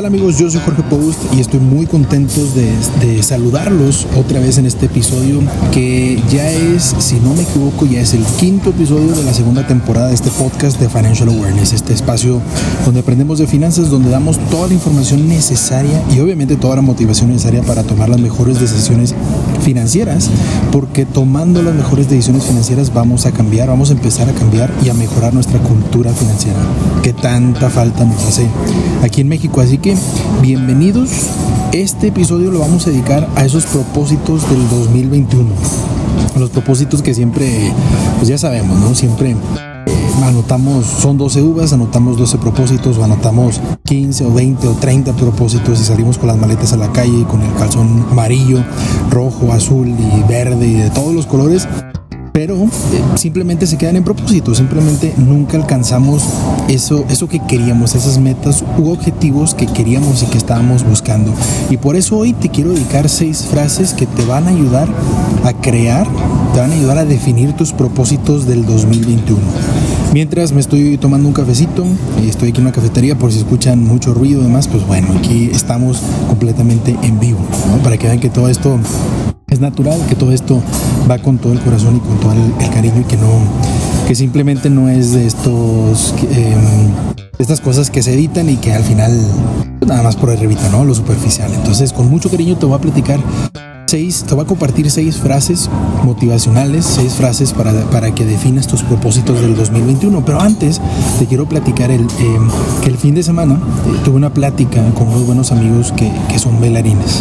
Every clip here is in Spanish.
tal amigos? Yo soy Jorge Post y estoy muy contento de saludarlos otra vez en este episodio que ya es, si no me equivoco, ya es el quinto episodio de la segunda temporada de este podcast de Financial Awareness, este espacio donde aprendemos de finanzas, donde damos toda la información necesaria y obviamente toda la motivación necesaria para tomar las mejores decisiones financieras, porque tomando las mejores decisiones financieras vamos a empezar a cambiar y a mejorar nuestra cultura financiera que tanta falta nos hace aquí en México. Así que bienvenidos. Este episodio lo vamos a dedicar a esos propósitos del 2021, los propósitos que siempre, pues ya sabemos, ¿no? Siempre anotamos, son 12 uvas, anotamos 12 propósitos, o anotamos 15 o 20 o 30 propósitos y salimos con las maletas a la calle con el calzón amarillo, rojo, azul y verde y de todos los colores, pero simplemente se quedan en propósitos, simplemente nunca alcanzamos eso que queríamos, esas metas u objetivos que queríamos y que estábamos buscando. Y por eso hoy te quiero dedicar 6 frases que te van a ayudar a crear, te van a ayudar a definir tus propósitos del 2021. Mientras me estoy tomando un cafecito y estoy aquí en una cafetería, por si escuchan mucho ruido y demás, pues bueno, aquí estamos completamente en vivo, ¿no? Para que vean que todo esto es natural, que todo esto va con todo el corazón y con todo el cariño, y que simplemente no es de estas cosas que se editan y que al final nada más por arribita, ¿no? Lo superficial. Entonces, con mucho cariño te voy a compartir 6 frases motivacionales, 6 frases para que definas tus propósitos del 2021. Pero antes te quiero platicar que el fin de semana tuve una plática con unos buenos amigos que son bailarines.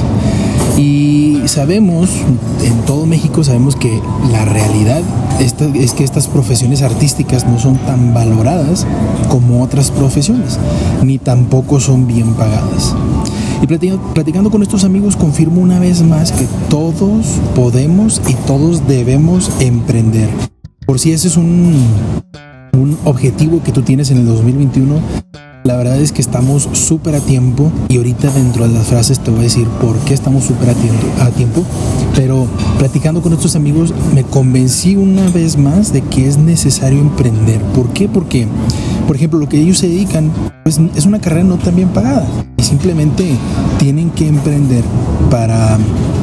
Y sabemos, en todo México sabemos que la realidad es que estas profesiones artísticas no son tan valoradas como otras profesiones, ni tampoco son bien pagadas. Y platicando con estos amigos confirmo una vez más que todos podemos y todos debemos emprender. Por si ese es un objetivo que tú tienes en el 2021, la verdad es que estamos súper a tiempo, y ahorita dentro de las frases te voy a decir por qué estamos súper a tiempo. Pero platicando con estos amigos me convencí una vez más de que es necesario emprender. ¿Por qué? Porque, por ejemplo, lo que ellos se dedican pues, es una carrera no tan bien pagada, y simplemente tienen que emprender para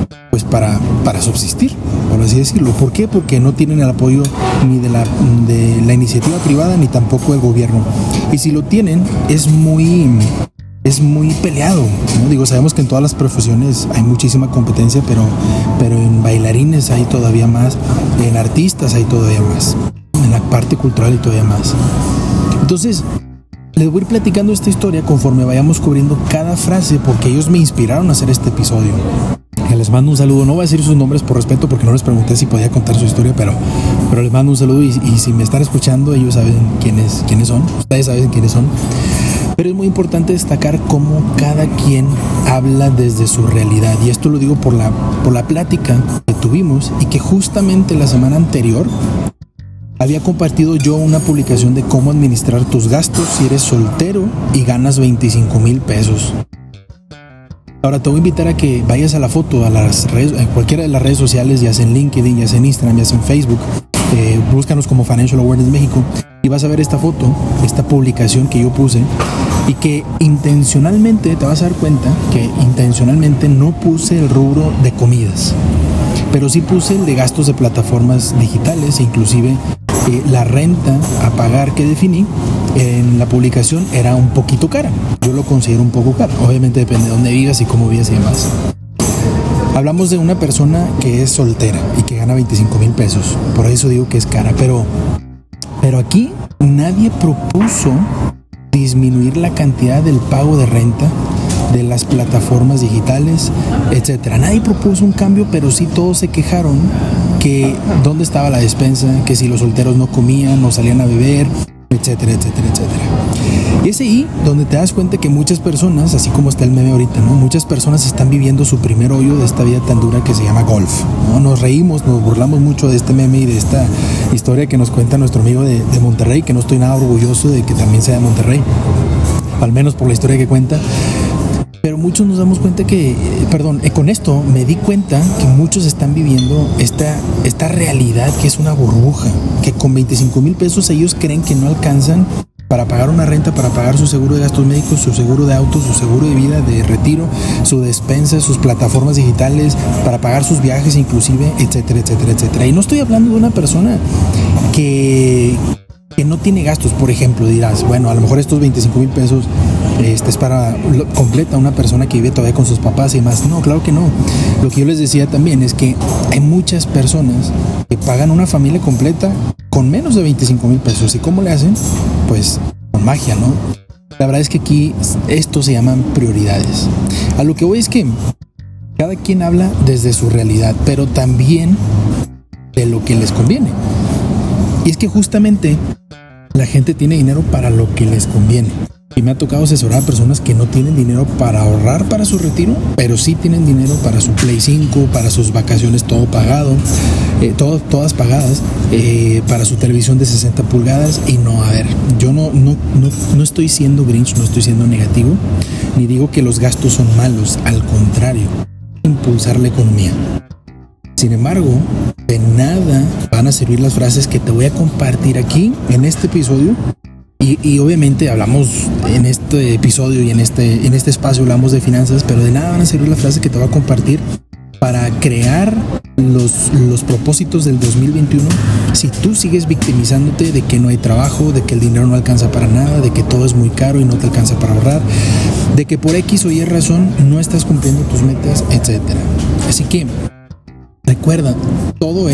subsistir, por así decirlo. ¿Por qué? Porque no tienen el apoyo ni de la iniciativa privada ni tampoco del gobierno. Y si lo tienen, es muy peleado, ¿no? Digo, sabemos que en todas las profesiones hay muchísima competencia, pero en bailarines hay todavía más, en artistas hay todavía más, en la parte cultural hay todavía más. Entonces, les voy a ir platicando esta historia conforme vayamos cubriendo cada frase, porque ellos me inspiraron a hacer este episodio. Les mando un saludo, no voy a decir sus nombres por respeto porque no les pregunté si podía contar su historia, pero les mando un saludo, y si me están escuchando, ellos saben quiénes son, ustedes saben quiénes son. Pero es muy importante destacar cómo cada quien habla desde su realidad, y esto lo digo por la plática que tuvimos, y que justamente la semana anterior había compartido yo una publicación de cómo administrar tus gastos si eres soltero y ganas 25,000 pesos. Ahora te voy a invitar a que vayas a la foto, a cualquiera de las redes sociales, ya sea en LinkedIn, ya sea en Instagram, ya sea en Facebook. Búscanos como Financial Awareness México y vas a ver esta foto, esta publicación que yo puse, y que intencionalmente te vas a dar cuenta que intencionalmente no puse el rubro de comidas, pero sí puse el de gastos de plataformas digitales, e inclusive la renta a pagar que definí en la publicación era un poquito cara. Yo lo considero un poco caro, obviamente depende de dónde vivas y cómo vivas y demás. Hablamos de una persona que es soltera y que gana 25,000 pesos, por eso digo que es cara, pero aquí nadie propuso disminuir la cantidad del pago de renta de las plataformas digitales, etcétera. Nadie propuso un cambio, pero sí todos se quejaron que dónde estaba la despensa, que si los solteros no comían, no salían a beber, etcétera, etcétera, etcétera. Y es ahí donde te das cuenta que muchas personas, así como está el meme ahorita, ¿no? Muchas personas están viviendo su primer hoyo de esta vida tan dura que se llama golf, ¿no? Nos reímos, nos burlamos mucho de este meme y de esta historia que nos cuenta nuestro amigo de Monterrey, que no estoy nada orgulloso de que también sea de Monterrey, al menos por la historia que cuenta. Pero muchos nos damos cuenta con esto me di cuenta que muchos están viviendo esta realidad que es una burbuja, que con 25,000 pesos ellos creen que no alcanzan para pagar una renta, para pagar su seguro de gastos médicos, su seguro de auto, su seguro de vida, de retiro, su despensa, sus plataformas digitales, para pagar sus viajes inclusive, etcétera, etcétera, etcétera. Y no estoy hablando de una persona que no tiene gastos. Por ejemplo, dirás, bueno, a lo mejor estos 25,000 pesos es para completa una persona que vive todavía con sus papás y demás. No, claro que no. Lo que yo les decía también es que hay muchas personas que pagan una familia completa con menos de 25,000 pesos. ¿Y cómo le hacen? Pues con magia, ¿no? La verdad es que aquí esto se llaman prioridades. A lo que voy es que cada quien habla desde su realidad, pero también de lo que les conviene. Y es que justamente la gente tiene dinero para lo que les conviene. Y me ha tocado asesorar a personas que no tienen dinero para ahorrar para su retiro, pero sí tienen dinero para su Play 5, para sus vacaciones todo pagado, todas pagadas, para su televisión de 60 pulgadas. Y no, a ver, yo no estoy siendo Grinch, no estoy siendo negativo, ni digo que los gastos son malos, al contrario, impulsar la economía. Sin embargo, de nada van a servir las frases que te voy a compartir aquí en este episodio. Y obviamente hablamos en este episodio y en este espacio hablamos de finanzas, pero de nada van a servir las frases que te voy a compartir para crear los propósitos del 2021 si tú sigues victimizándote de que no hay trabajo, de que el dinero no alcanza para nada, de que todo es muy caro y no te alcanza para ahorrar, de que por X o Y razón no estás cumpliendo tus metas, etcétera. Así que recuerda, todo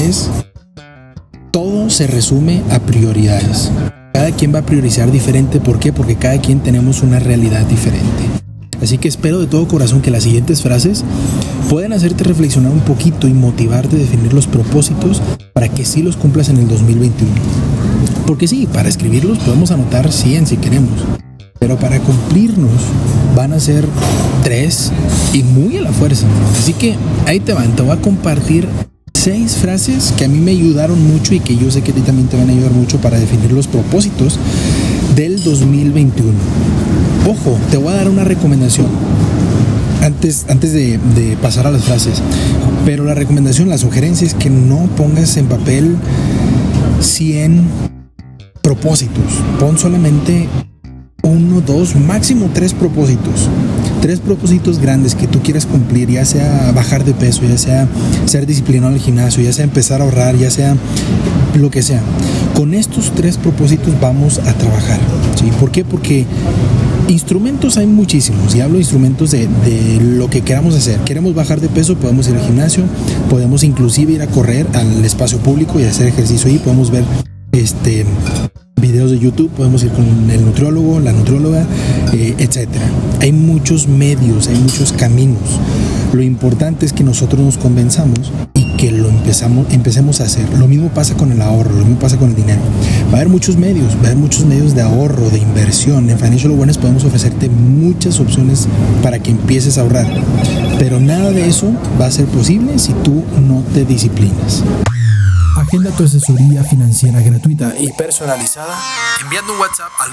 se resume a prioridades. Cada quien va a priorizar diferente. ¿Por qué? Porque cada quien tenemos una realidad diferente. Así que espero de todo corazón que las siguientes frases puedan hacerte reflexionar un poquito y motivarte a definir los propósitos para que sí los cumplas en el 2021. Porque sí, para escribirlos podemos anotar 100 si queremos, pero para cumplirnos van a ser 3 y muy a la fuerza. Así que ahí te van, te voy a compartir 6 frases que a mí me ayudaron mucho y que yo sé que a ti también te van a ayudar mucho para definir los propósitos del 2021. Ojo, te voy a dar una recomendación antes de pasar a las frases, pero la recomendación, la sugerencia es que no pongas en papel 100 propósitos. Pon solamente 1, 2, máximo 3 propósitos. 3 propósitos grandes que tú quieras cumplir, ya sea bajar de peso, ya sea ser disciplinado en el gimnasio, ya sea empezar a ahorrar, ya sea lo que sea. Con estos 3 propósitos vamos a trabajar, ¿sí? ¿Por qué? Porque instrumentos hay muchísimos, y hablo de instrumentos de lo que queramos hacer. Queremos bajar de peso, podemos ir al gimnasio, podemos inclusive ir a correr al espacio público y hacer ejercicio ahí, podemos ver videos de YouTube, podemos ir con el nutriólogo, la nutrióloga, etcétera. Hay muchos medios, hay muchos caminos. Lo importante es que nosotros nos convenzamos y que lo empecemos a hacer. Lo mismo pasa con el ahorro, lo mismo pasa con el dinero. Va a haber muchos medios de ahorro, de inversión. En Financial Wellness podemos ofrecerte muchas opciones para que empieces a ahorrar, pero nada de eso va a ser posible si tú no te disciplinas. Agenda tu asesoría financiera gratuita y personalizada enviando un WhatsApp al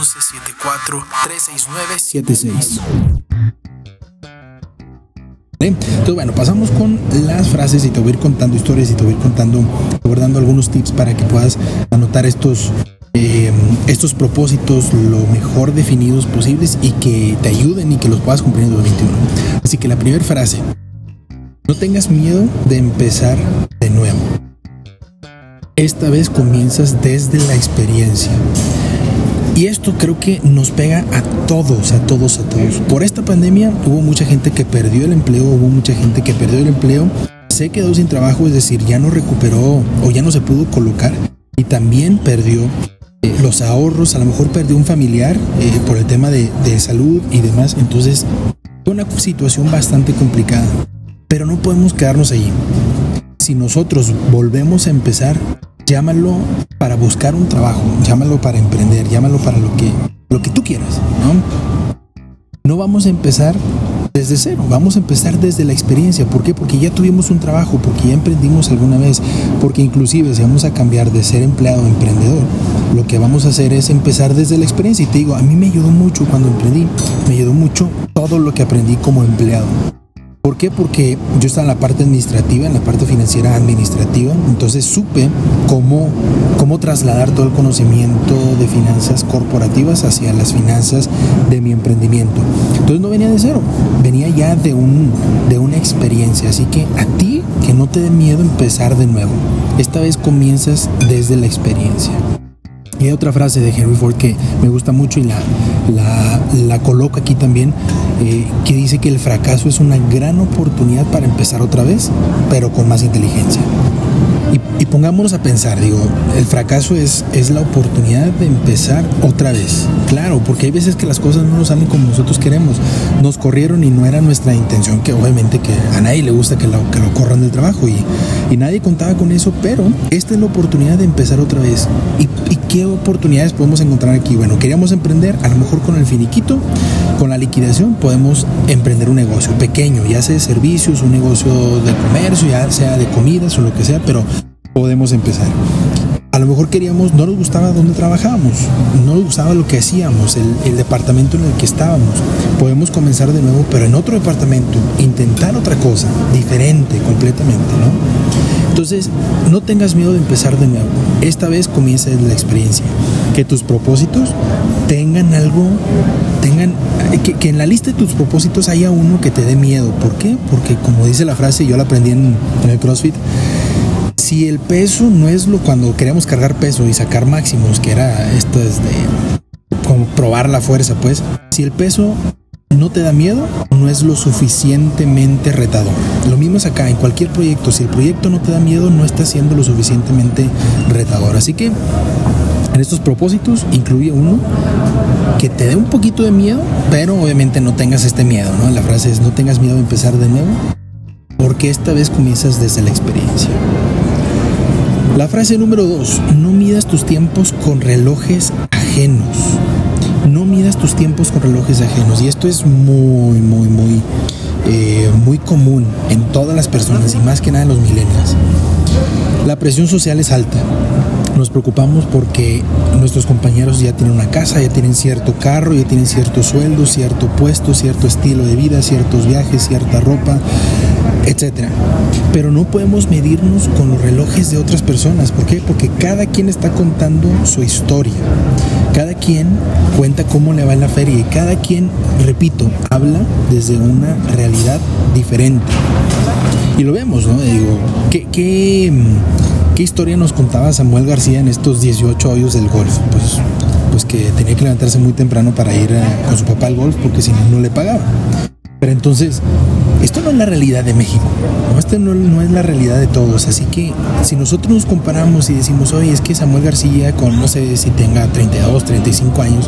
811-74-369-76. Entonces, bueno, pasamos con las frases y te voy a ir contando historias y te voy a ir dando algunos tips para que puedas anotar estos propósitos lo mejor definidos posibles y que te ayuden y que los puedas cumplir en 2021. Así que la primera frase: no tengas miedo de empezar de nuevo. Esta vez comienzas desde la experiencia. Y esto creo que nos pega a todos. Por esta pandemia hubo mucha gente que perdió el empleo, se quedó sin trabajo, es decir, ya no recuperó o ya no se pudo colocar, y también perdió los ahorros, a lo mejor perdió un familiar por el tema de salud y demás. Entonces fue una situación bastante complicada, pero no podemos quedarnos ahí. Si nosotros volvemos a empezar, llámalo para buscar un trabajo, llámalo para emprender, llámalo para lo que tú quieras, ¿no? No vamos a empezar desde cero, vamos a empezar desde la experiencia. ¿Por qué? Porque ya tuvimos un trabajo, porque ya emprendimos alguna vez, porque inclusive si vamos a cambiar de ser empleado a emprendedor, lo que vamos a hacer es empezar desde la experiencia. Y te digo, a mí me ayudó mucho cuando emprendí, me ayudó mucho todo lo que aprendí como empleado. ¿Por qué? Porque yo estaba en la parte administrativa, en la parte financiera administrativa, entonces supe cómo trasladar todo el conocimiento de finanzas corporativas hacia las finanzas de mi emprendimiento. Entonces no venía de cero, venía ya de una experiencia, así que a ti que no te dé miedo empezar de nuevo. Esta vez comienzas desde la experiencia. Y hay otra frase de Henry Ford que me gusta mucho y la coloco aquí también, que dice que el fracaso es una gran oportunidad para empezar otra vez, pero con más inteligencia. Y pongámonos a pensar, digo, el fracaso es la oportunidad de empezar otra vez. Claro, porque hay veces que las cosas no nos salen como nosotros queremos. Nos corrieron y no era nuestra intención, que obviamente que a nadie le gusta que lo corran del trabajo y nadie contaba con eso, pero esta es la oportunidad de empezar otra vez. ¿Y qué oportunidades podemos encontrar aquí? Bueno, queríamos emprender, a lo mejor con el finiquito, con la liquidación podemos emprender un negocio pequeño, ya sea de servicios, un negocio de comercio, ya sea de comidas o lo que sea, pero podemos empezar. A lo mejor no nos gustaba donde trabajábamos, no nos gustaba lo que hacíamos, el departamento en el que estábamos. Podemos comenzar de nuevo, pero en otro departamento, intentar otra cosa, diferente completamente, ¿no? Entonces, no tengas miedo de empezar de nuevo. Esta vez comienza desde la experiencia. Que tus propósitos tengan algo, que en la lista de tus propósitos haya uno que te dé miedo. ¿Por qué? Porque como dice la frase, yo la aprendí en el CrossFit, si el peso no es cuando queríamos cargar peso y sacar máximos, que era esto es de como probar la fuerza, pues, si el peso no te da miedo, no es lo suficientemente retador. Lo mismo es acá, en cualquier proyecto, si el proyecto no te da miedo, no está siendo lo suficientemente retador. Así que en estos propósitos incluye uno que te dé un poquito de miedo, pero obviamente no tengas este miedo, ¿no? La frase es: no tengas miedo de empezar de nuevo, porque esta vez comienzas desde la experiencia. La frase número 2, no midas tus tiempos con relojes ajenos. No midas tus tiempos con relojes ajenos. Y esto es muy común en todas las personas y más que nada en los millennials. La presión social es alta. Nos preocupamos porque nuestros compañeros ya tienen una casa, ya tienen cierto carro, ya tienen cierto sueldo, cierto puesto, cierto estilo de vida, ciertos viajes, cierta ropa, etcétera. Pero no podemos medirnos con los relojes de otras personas. ¿Por qué? Porque cada quien está contando su historia. Cada quien cuenta cómo le va en la feria y cada quien, repito, habla desde una realidad diferente. Y lo vemos, ¿no? Digo, ¿qué historia nos contaba Samuel García en estos 18 hoyos del golf? Pues que tenía que levantarse muy temprano para ir con su papá al golf porque si no, no le pagaba. Pero entonces, esto no es la realidad de México, ¿no? Esto no es la realidad de todos. Así que si nosotros nos comparamos y decimos, oye, es que Samuel García con, no sé si tenga 32, 35 años,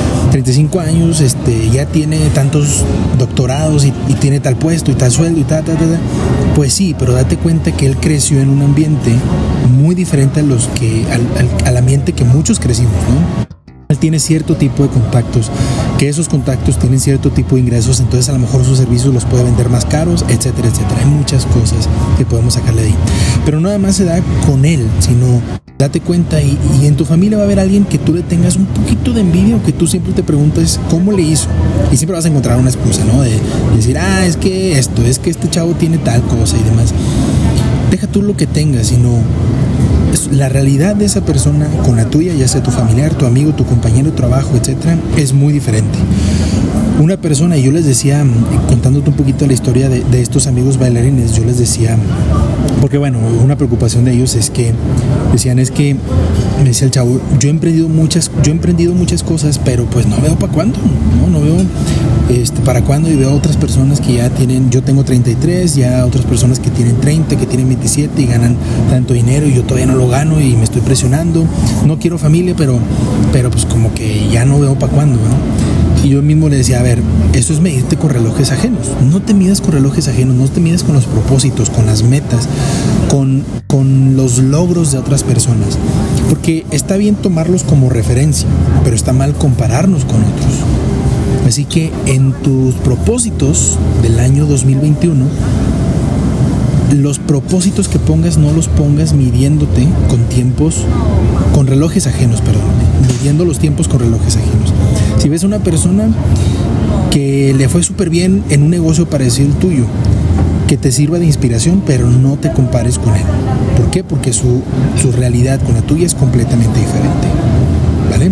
ya tiene tantos doctorados y tiene tal puesto y tal sueldo y tal. Pues sí, pero date cuenta que él creció en un ambiente muy diferente al ambiente que muchos crecimos, ¿no? Él tiene cierto tipo de contactos, que esos contactos tienen cierto tipo de ingresos, entonces a lo mejor sus servicios los puede vender más caros, etcétera, etcétera. Hay muchas cosas que podemos sacarle de ahí. Pero no nada más se da con él, sino date cuenta y en tu familia va a haber alguien que tú le tengas un poquito de envidia o que tú siempre te preguntas cómo le hizo. Y siempre vas a encontrar una excusa, ¿no? De decir, es que este chavo tiene tal cosa y demás. Deja tú lo que tengas, sino la realidad de esa persona con la tuya, ya sea tu familiar, tu amigo, tu compañero de trabajo, etcétera, es muy diferente. Una persona, y yo les decía, contándote un poquito la historia de estos amigos bailarines, yo les decía, porque bueno, una preocupación de ellos es que me decía el chavo, yo he emprendido muchas cosas, pero pues no veo para cuándo, no veo para cuándo, y veo otras personas que ya tienen, yo tengo 33, ya otras personas que tienen 30, que tienen 27 y ganan tanto dinero y yo todavía no lo gano y me estoy presionando, no quiero familia, pero pues como que ya no veo para cuándo, ¿no? Y yo mismo le decía, a ver, eso es medirte con relojes ajenos. No te midas con relojes ajenos, no te midas con los propósitos, con las metas, con los logros de otras personas. Porque está bien tomarlos como referencia, pero está mal compararnos con otros. Así que en tus propósitos del año 2021, los propósitos que pongas no los pongas midiéndote con relojes ajenos, midiendo los tiempos con relojes ajenos. Si ves a una persona que le fue súper bien en un negocio parecido al tuyo que te sirva de inspiración, pero no te compares con él. ¿Por qué? Porque su realidad con la tuya es completamente diferente. ¿Vale?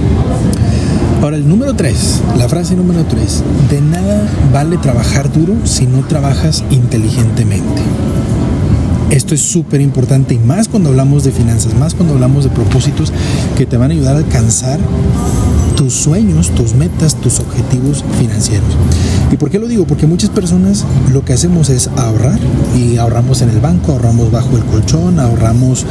Ahora, el número 3, la frase número 3, de nada vale trabajar duro si no trabajas inteligentemente. Esto es súper importante, y más cuando hablamos de finanzas, más cuando hablamos de propósitos que te van a ayudar a alcanzar tus sueños, tus metas, tus objetivos financieros. ¿Y por qué lo digo? Porque muchas personas lo que hacemos es ahorrar, y ahorramos en el banco, ahorramos bajo el colchón, ahorramos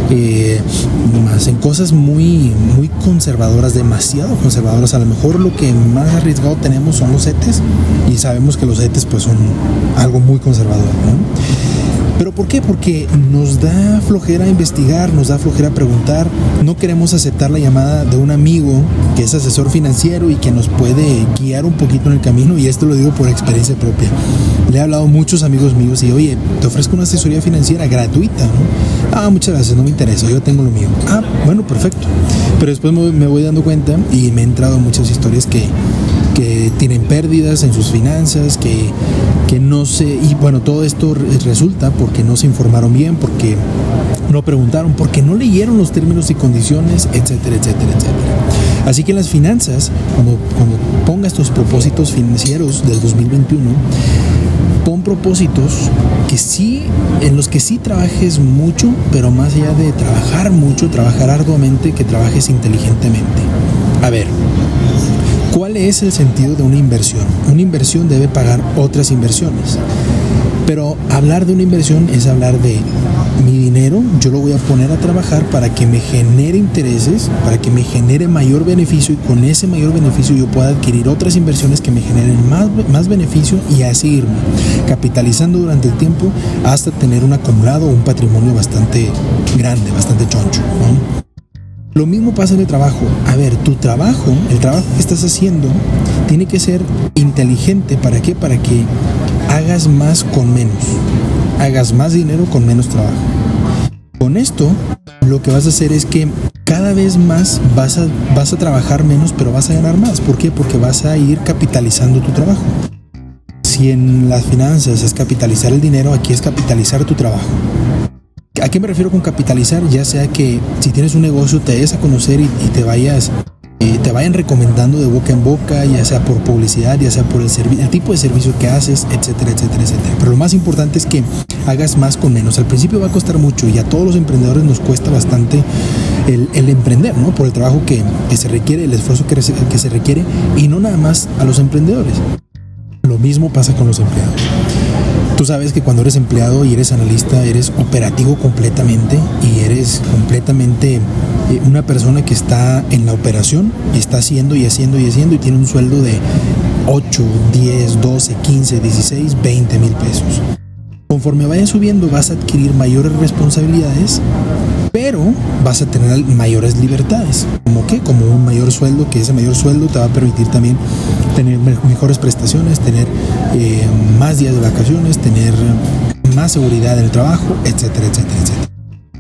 más en cosas muy, muy conservadoras, demasiado conservadoras. A lo mejor lo que más arriesgado tenemos son los CETES, y sabemos que los CETES pues son algo muy conservador, ¿no? ¿Pero por qué? Porque nos da flojera investigar, nos da flojera preguntar, no queremos aceptar la llamada de un amigo que es asesor financiero y que nos puede guiar un poquito en el camino, y esto lo digo por experiencia propia. Le he hablado a muchos amigos míos y, oye, te ofrezco una asesoría financiera gratuita, ¿no? Ah, muchas gracias, no me interesa, yo tengo lo mío. Ah, bueno, perfecto. Pero después me voy dando cuenta, y me he entrado en muchas historias que tienen pérdidas en sus finanzas, que no se... Y bueno, todo esto resulta porque no se informaron bien, porque no preguntaron, porque no leyeron los términos y condiciones, etcétera, etcétera, etcétera. Así que en las finanzas, cuando pongas tus propósitos financieros del 2021, pon propósitos en los que sí trabajes mucho, pero más allá de trabajar mucho, trabajar arduamente, que trabajes inteligentemente. A ver, ¿cuál es el sentido de una inversión? Una inversión debe pagar otras inversiones. Pero hablar de una inversión es hablar de mi dinero, yo lo voy a poner a trabajar para que me genere intereses, para que me genere mayor beneficio, y con ese mayor beneficio yo pueda adquirir otras inversiones que me generen más beneficio, y así irme capitalizando durante el tiempo hasta tener un acumulado, un patrimonio bastante grande, bastante choncho, ¿no? Lo mismo pasa en el trabajo. A ver, el trabajo que estás haciendo tiene que ser inteligente. ¿Para qué? Para que hagas más con menos. Hagas más dinero con menos trabajo. Con esto, lo que vas a hacer es que cada vez más vas a trabajar menos, pero vas a ganar más. ¿Por qué? Porque vas a ir capitalizando tu trabajo. Si en las finanzas es capitalizar el dinero, aquí es capitalizar tu trabajo. ¿A qué me refiero con capitalizar? Ya sea que si tienes un negocio te des a conocer y te vayan recomendando de boca en boca, ya sea por publicidad, ya sea por el tipo de servicio que haces, etcétera, etcétera, etcétera. Pero lo más importante es que hagas más con menos. Al principio va a costar mucho, y a todos los emprendedores nos cuesta bastante el emprender, ¿no? Por el trabajo que se requiere, el esfuerzo que se requiere, y no nada más a los emprendedores. Lo mismo pasa con los empleados. Tú sabes que cuando eres empleado y eres analista, eres operativo completamente, y eres completamente una persona que está en la operación y está haciendo y haciendo y haciendo, y tiene un sueldo de 8, 10, 12, 15, 16, 20 mil pesos. Conforme vayas subiendo, vas a adquirir mayores responsabilidades, pero vas a tener mayores libertades. ¿Cómo qué? Como un mayor sueldo, que ese mayor sueldo te va a permitir también tener mejores prestaciones, tener más días de vacaciones, tener más seguridad en el trabajo, etcétera, etcétera, etcétera.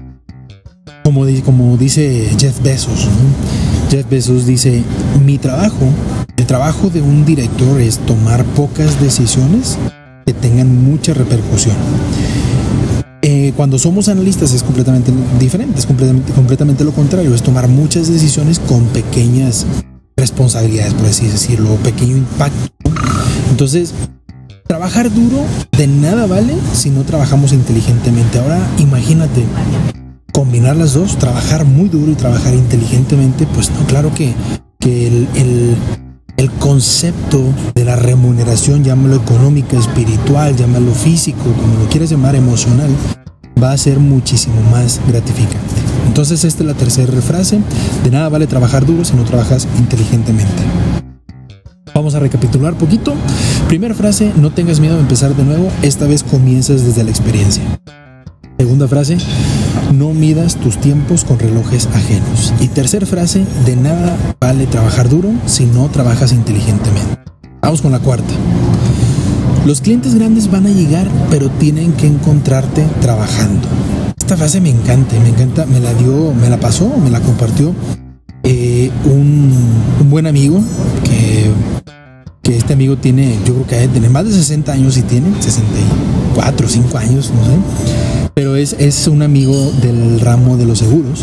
Como dice Jeff Bezos, ¿no? Jeff Bezos dice, el trabajo de un director es tomar pocas decisiones que tengan mucha repercusión. Cuando somos analistas es completamente diferente, es completamente lo contrario, es tomar muchas decisiones con pequeñas responsabilidades, por así decirlo, pequeño impacto. Entonces, trabajar duro de nada vale si no trabajamos inteligentemente. Ahora imagínate combinar las dos, trabajar muy duro y trabajar inteligentemente. Pues no, claro que el concepto de la remuneración, llámalo económica, espiritual, llámalo físico, como lo quieras llamar, emocional, va a ser muchísimo más gratificante. Entonces esta es la tercera frase: de nada vale trabajar duro si no trabajas inteligentemente. Vamos a recapitular poquito. Primera frase: no tengas miedo de empezar de nuevo, esta vez comienzas desde la experiencia. Segunda frase: no midas tus tiempos con relojes ajenos. Y tercera frase: de nada vale trabajar duro si no trabajas inteligentemente. Vamos con la cuarta. Los clientes grandes van a llegar, pero tienen que encontrarte trabajando. Esta frase me encanta, me la compartió un buen amigo que este amigo tiene, yo creo que tiene más de 60 años, y tiene 64 4 o 5 años, no sé. Pero es un amigo del ramo de los seguros.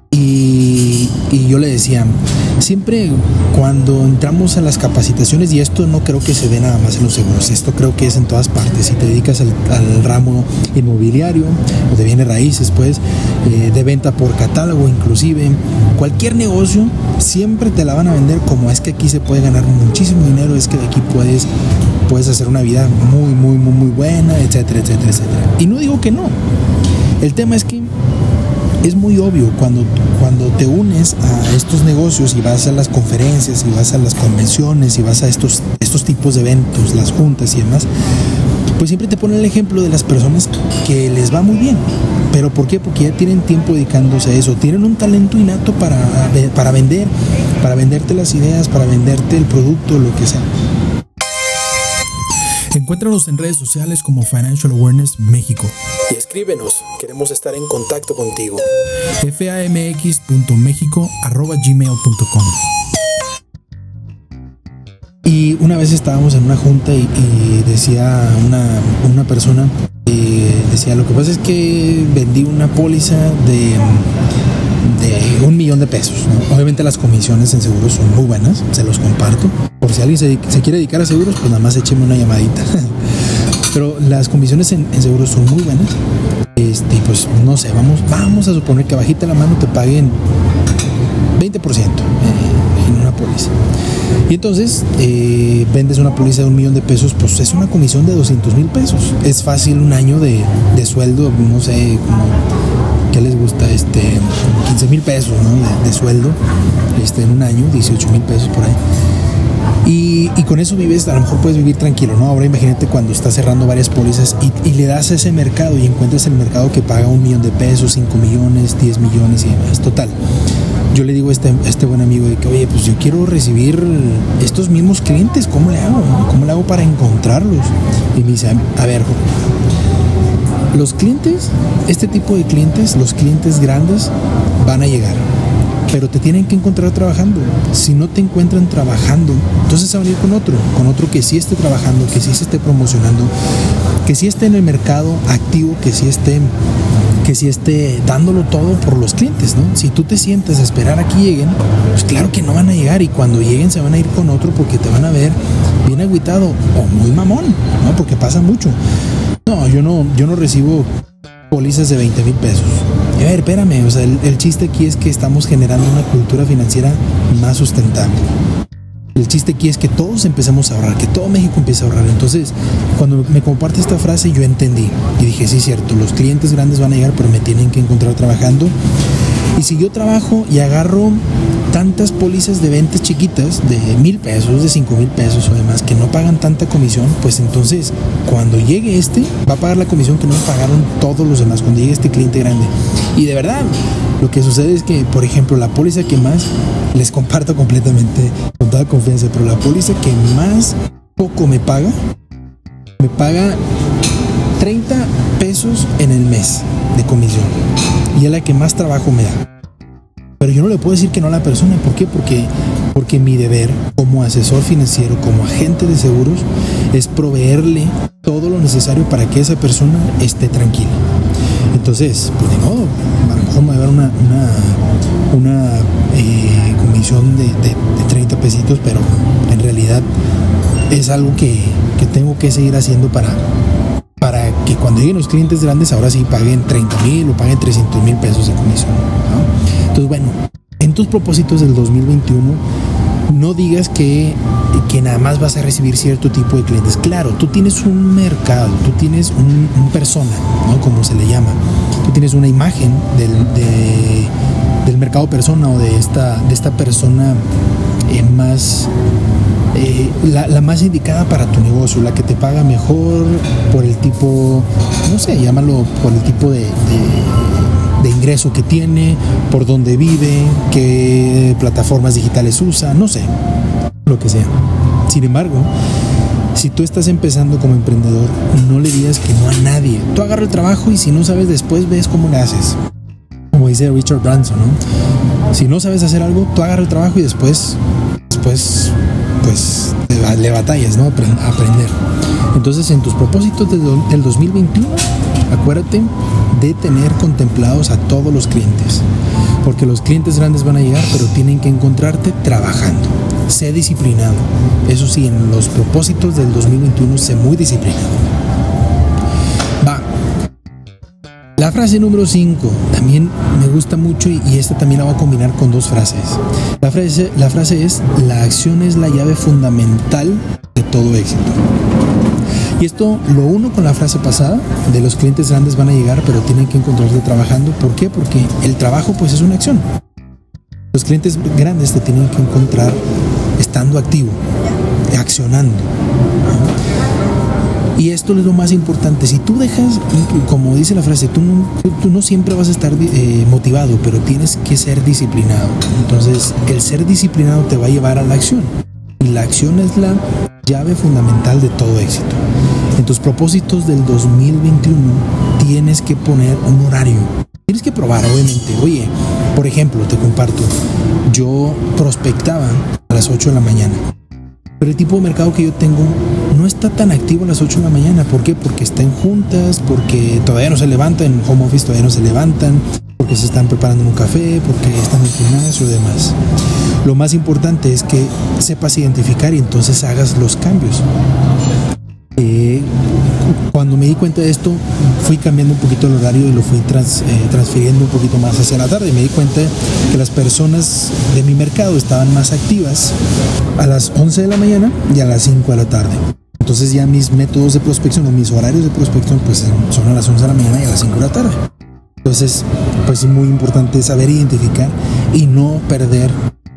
Y yo le decía, siempre cuando entramos a las capacitaciones, y esto no creo que se dé nada más en los seguros, esto creo que es en todas partes. Si te dedicas al ramo inmobiliario o de bienes raíces, pues, de venta por catálogo, inclusive cualquier negocio, siempre te la van a vender como es que aquí se puede ganar muchísimo dinero, es que de aquí puedes hacer una vida muy, muy, muy, muy buena, etcétera, etcétera, etcétera. Y no digo que no. El tema es que es muy obvio cuando te unes a estos negocios y vas a las conferencias y vas a las convenciones y vas a estos tipos de eventos, las juntas y demás, pues siempre te ponen el ejemplo de las personas que les va muy bien. ¿Pero por qué? Porque ya tienen tiempo dedicándose a eso, tienen un talento innato para vender, para venderte las ideas, para venderte el producto, lo que sea. Encuéntranos en redes sociales como Financial Awareness México. Y escríbenos, queremos estar en contacto contigo. famx.mexico@gmail.com. Y una vez estábamos en una junta y decía una persona, decía, lo que pasa es que vendí una póliza de $1,000,000, ¿no? Obviamente las comisiones en seguros son muy buenas, se los comparto. Por si alguien se quiere dedicar a seguros, pues nada más écheme una llamadita. Pero las comisiones en seguros son muy buenas. Pues no sé, vamos a suponer que bajita la mano te paguen 20% en una póliza. Y entonces vendes una póliza de $1,000,000, pues es una comisión de $200,000. Es fácil un año de sueldo, no sé, como ¿qué les gusta? $15,000, ¿no? de sueldo en un año, $18,000 por ahí. Y con eso vives, a lo mejor puedes vivir tranquilo, ¿no? Ahora imagínate cuando estás cerrando varias pólizas y le das a ese mercado y encuentras el mercado que paga $1,000,000, 5 millones, 10 millones y demás. Total. Yo le digo a este buen amigo de que, oye, pues yo quiero recibir estos mismos clientes, ¿cómo le hago? ¿Cómo le hago para encontrarlos? Y me dice, a ver, los clientes, este tipo de clientes, los clientes grandes van a llegar, pero te tienen que encontrar trabajando. Si no te encuentran trabajando, entonces se van a ir con otro que sí esté trabajando, que sí se esté promocionando, que sí esté en el mercado activo, que sí esté dándolo todo por los clientes, ¿no? Si tú te sientas a esperar a que lleguen, pues claro que no van a llegar, y cuando lleguen se van a ir con otro porque te van a ver bien agüitado o muy mamón, ¿no? Porque pasa mucho. No, yo no recibo pólizas de $20,000. A ver, espérame, o sea, el chiste aquí es que estamos generando una cultura financiera más sustentable. El chiste aquí es que todos empecemos a ahorrar, que todo México empiece a ahorrar. Entonces, cuando me comparte esta frase, yo entendí y dije, sí, cierto, los clientes grandes van a llegar, pero me tienen que encontrar trabajando. Y si yo trabajo y agarro tantas pólizas de ventas chiquitas de $1,000, de $5,000 o demás, que no pagan tanta comisión, pues entonces cuando llegue va a pagar la comisión que no pagaron todos los demás cuando llegue este cliente grande. Y de verdad, lo que sucede es que, por ejemplo, la póliza que más, les comparto completamente con toda confianza, pero la póliza que más poco me paga $30 en el mes de comisión, y es la que más trabajo me da. Pero yo no le puedo decir que no a la persona. ¿Por qué? Porque mi deber como asesor financiero, como agente de seguros, es proveerle todo lo necesario para que esa persona esté tranquila. Entonces, pues de modo, a lo mejor me va a dar una comisión de 30 pesitos, pero en realidad es algo que tengo que seguir haciendo para que cuando lleguen los clientes grandes, ahora sí paguen 30,000 o paguen 300,000 pesos de comisión, ¿no? Entonces, bueno, en tus propósitos del 2021, no digas que nada más vas a recibir cierto tipo de clientes. Claro, tú tienes un mercado, tú tienes un persona, ¿no? Como se le llama. Tú tienes una imagen del mercado persona, o de esta persona más... la más indicada para tu negocio, la que te paga mejor por el tipo, no sé, llámalo por el tipo de ingreso que tiene, por dónde vive, qué plataformas digitales usa, no sé, lo que sea. Sin embargo, si tú estás empezando como emprendedor, no le digas que no a nadie. Tú agarra el trabajo y si no sabes, después ves cómo le haces. Como dice Richard Branson, ¿no? Si no sabes hacer algo, tú agarra el trabajo y después pues le batallas, ¿no? Aprender. Entonces, en tus propósitos del 2021, acuérdate de tener contemplados a todos los clientes, porque los clientes grandes van a llegar, pero tienen que encontrarte trabajando. Sé disciplinado. Eso sí, en los propósitos del 2021, sé muy disciplinado. Va. La frase número 5 también me gusta mucho y esta también la voy a combinar con dos frases. La frase es: la acción es la llave fundamental de todo éxito. Y esto lo uno con la frase pasada de los clientes grandes van a llegar, pero tienen que encontrarse trabajando. ¿Por qué? Porque el trabajo pues es una acción. Los clientes grandes te tienen que encontrar estando activo, accionando. Y esto es lo más importante. Si tú dejas, como dice la frase, tú no siempre vas a estar motivado, pero tienes que ser disciplinado. Entonces, el ser disciplinado te va a llevar a la acción. Y la acción es la llave fundamental de todo éxito. En tus propósitos del 2021 tienes que poner un horario. Tienes que probar, obviamente. Oye, por ejemplo, te comparto. Yo prospectaba a las 8 de la mañana. Pero el tipo de mercado que yo tengo no está tan activo a las 8 de la mañana. ¿Por qué? Porque está en juntas, porque todavía no se levantan, en home office todavía no se levantan, porque se están preparando en un café, porque están en el gimnasio y demás. Lo más importante es que sepas identificar y entonces hagas los cambios. Cuando me di cuenta de esto, fui cambiando un poquito el horario y lo fui transfiriendo un poquito más hacia la tarde. Me di cuenta que las personas de mi mercado estaban más activas a las 11 de la mañana y a las 5 de la tarde. Entonces ya mis métodos de prospección o mis horarios de prospección pues son a las 11 de la mañana y a las 5 de la tarde. Entonces pues es muy importante saber identificar y no perder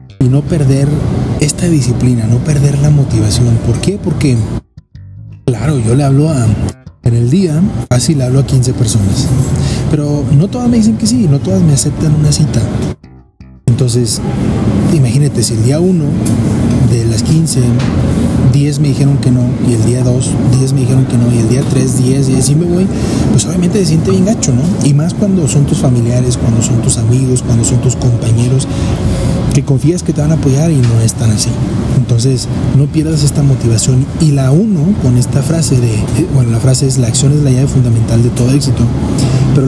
esta disciplina, no perder la motivación. ¿Por qué? Porque claro, yo le hablo en el día, fácil hablo a 15 personas, pero no todas me dicen que sí, no todas me aceptan una cita. Entonces, imagínate, si el día 1 de las 15, 10 me dijeron que no, y el día 2, 10 me dijeron que no, y el día 3, 10, y así me voy, pues obviamente se siente bien gacho, ¿no? Y más cuando son tus familiares, cuando son tus amigos, cuando son tus compañeros, que confías que te van a apoyar y no es tan así. Entonces, no pierdas esta motivación. Y la uno con esta frase la frase es: la acción es la llave fundamental de todo éxito. Pero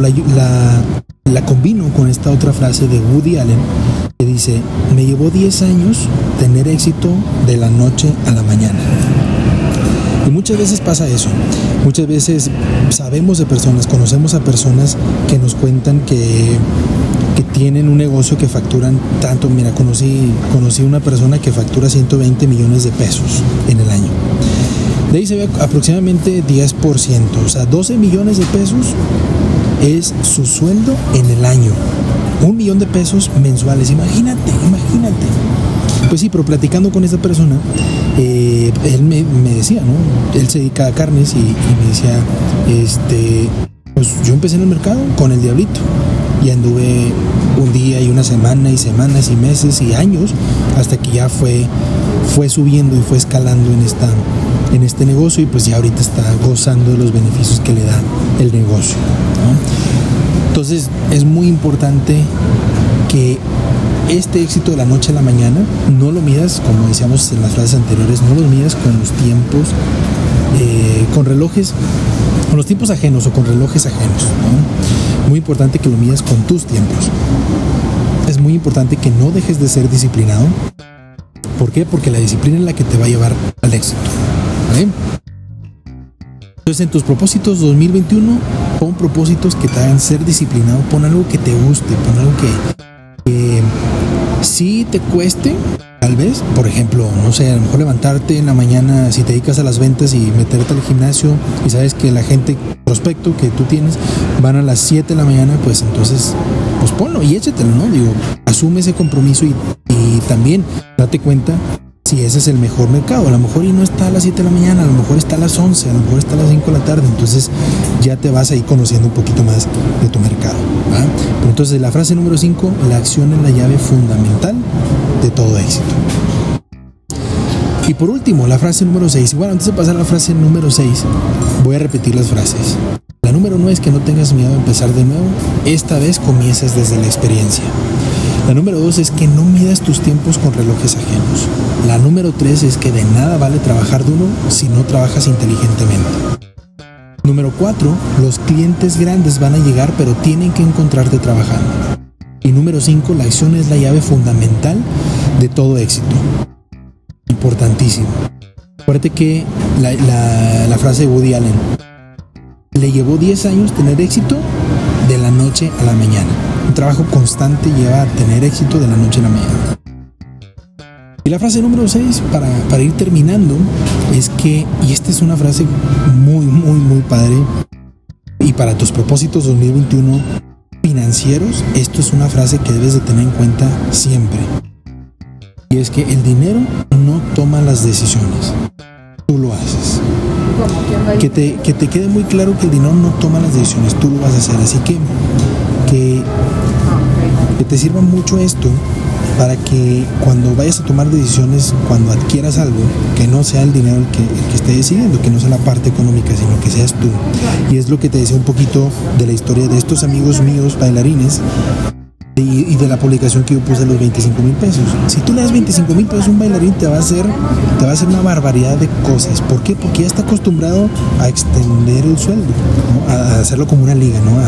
la combino con esta otra frase de Woody Allen, que dice: me llevó 10 años tener éxito de la noche a la mañana. Y muchas veces pasa eso. Muchas veces sabemos de personas, conocemos a personas que nos cuentan que tienen un negocio que facturan tanto. Mira, conocí una persona que factura 120 millones de pesos en el año. De ahí se ve aproximadamente 10%, o sea, 12 millones de pesos es su sueldo en el año. 1 millón de pesos mensuales, imagínate. Pues sí, pero platicando con esta persona, él me decía, ¿no? Él se dedica a carnes y me decía, pues yo empecé en el mercado con el diablito y anduve un día y una semana y semanas y meses y años hasta que ya fue subiendo y fue escalando en este negocio, y pues ya ahorita está gozando de los beneficios que le da el negocio, ¿no? Entonces es muy importante que este éxito de la noche a la mañana no lo midas, como decíamos en las frases anteriores, no lo midas con los tiempos, con relojes, con los tiempos ajenos o con relojes ajenos, ¿no? Muy importante que lo midas con tus tiempos. Es muy importante que no dejes de ser disciplinado. ¿Por qué? Porque la disciplina es la que te va a llevar al éxito, ¿vale? Entonces, en tus propósitos 2021, pon propósitos que te hagan ser disciplinado. Pon algo que te guste, pon algo que sí te cueste, tal vez. Por ejemplo, no sé, a lo mejor levantarte en la mañana, si te dedicas a las ventas, y meterte al gimnasio y sabes que la gente prospecto que tú tienes van a las 7 de la mañana, pues entonces pues ponlo y échatelo, ¿no? Digo, asume ese compromiso y también date cuenta si ese es el mejor mercado. A lo mejor y no está a las 7 de la mañana, a lo mejor está a las 11, a lo mejor está a las 5 de la tarde. Entonces ya te vas a ir conociendo un poquito más de tu mercado, ¿va? Pero entonces la frase número 5, la acción es la llave fundamental de todo éxito. Y por último, la frase número 6. Bueno, antes de pasar a la frase número 6, voy a repetir las frases. La número 1 es que no tengas miedo a empezar de nuevo. Esta vez comienzas desde la experiencia. La número 2 es que no midas tus tiempos con relojes ajenos. La número 3 es que de nada vale trabajar duro si no trabajas inteligentemente. Número 4, los clientes grandes van a llegar, pero tienen que encontrarte trabajando. Y número 5, la acción es la llave fundamental de todo éxito. Importantísimo. Acuérdate que la frase de Woody Allen: le llevó 10 años tener éxito de la noche a la mañana. Un trabajo constante lleva a tener éxito de la noche a la mañana. Y la frase número 6, para ir terminando, es que, y esta es una frase muy, muy, muy padre, y para tus propósitos 2021 financieros, esto es una frase que debes de tener en cuenta siempre. Y es que el dinero no toma las decisiones, tú lo haces. Que te quede muy claro que el dinero no toma las decisiones, tú lo vas a hacer. Así que te sirva mucho esto para que cuando vayas a tomar decisiones, cuando adquieras algo, que no sea el dinero el que esté decidiendo, que no sea la parte económica, sino que seas tú. Y es lo que te decía un poquito de la historia de estos amigos míos bailarines y de la publicación que yo puse de los 25 mil pesos. Si tú le das 25 mil pesos a un bailarín, te va a hacer una barbaridad de cosas. ¿Por qué? Porque ya está acostumbrado a extender el sueldo, ¿no? A hacerlo como una liga, ¿no?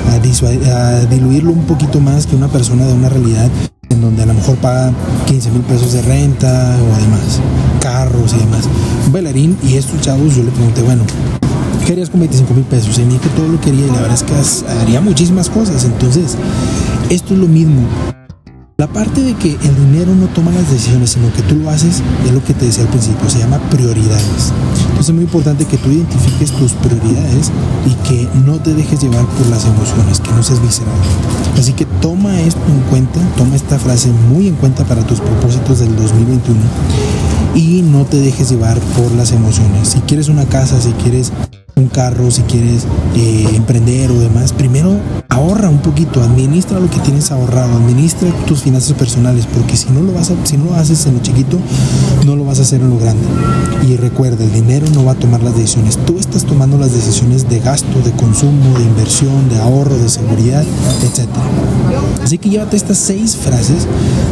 A diluirlo un poquito más que una persona de una realidad en donde a lo mejor paga 15 mil pesos de renta o demás, carros y demás. Un bailarín, y estos chavos, yo le pregunté, bueno, ¿qué harías con 25 mil pesos? Y me dijo que todo lo quería, y la verdad es que haría muchísimas cosas. Entonces, esto es lo mismo. La parte de que el dinero no toma las decisiones, sino que tú lo haces, es lo que te decía al principio, se llama prioridades. Entonces es muy importante que tú identifiques tus prioridades y que no te dejes llevar por las emociones, que no seas visceral. Así que toma esto en cuenta, toma esta frase muy en cuenta para tus propósitos del 2021 y no te dejes llevar por las emociones. Si quieres una casa, si quieres un carro, si quieres emprender o demás, primero ahorra un poquito, administra lo que tienes ahorrado, administra tus finanzas personales, porque si no lo haces en lo chiquito, no lo vas a hacer en lo grande. Y recuerda, el dinero no va a tomar las decisiones, tú estás tomando las decisiones de gasto, de consumo, de inversión, de ahorro, de seguridad, etc. Así que llévate estas 6 frases,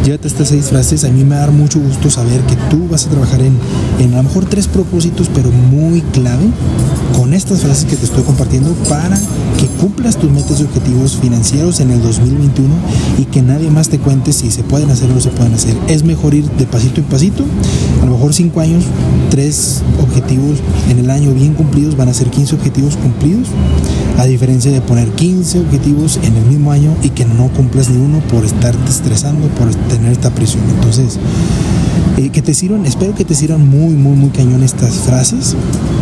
a mí me va a dar mucho gusto saber que tú vas a trabajar en a lo mejor 3 propósitos, pero muy clave, con estas frases que te estoy compartiendo, para que cumplas tus metas y objetivos financieros en el 2021 y que nadie más te cuente si se pueden hacer o no se pueden hacer. Es mejor ir de pasito en pasito. A lo mejor 5 años, 3 objetivos en el año bien cumplidos van a ser 15 objetivos cumplidos, a diferencia de poner 15 objetivos en el mismo año y que no cumplas ni uno por estarte estresando, por tener esta presión. Entonces, que te sirvan, espero que te sirvan muy, muy, muy cañón estas frases.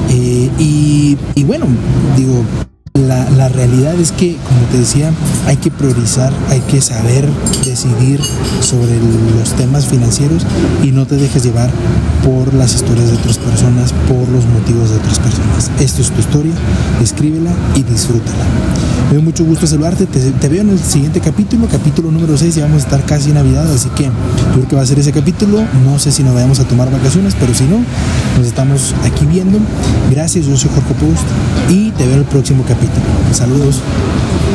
Y bueno, digo, la realidad es que, como te decía, hay que priorizar, hay que saber decidir sobre los temas financieros y no te dejes llevar por las historias de otras personas, por los motivos de otras personas. Esto es tu historia, escríbela y disfrútala. Me dio mucho gusto saludarte, te veo en el siguiente capítulo número 6, y vamos a estar casi en Navidad, así que yo creo que va a ser ese capítulo. No sé si nos vayamos a tomar vacaciones, pero si no, nos estamos aquí viendo. Gracias, yo soy Jorge Post y te veo en el próximo capítulo. Saludos.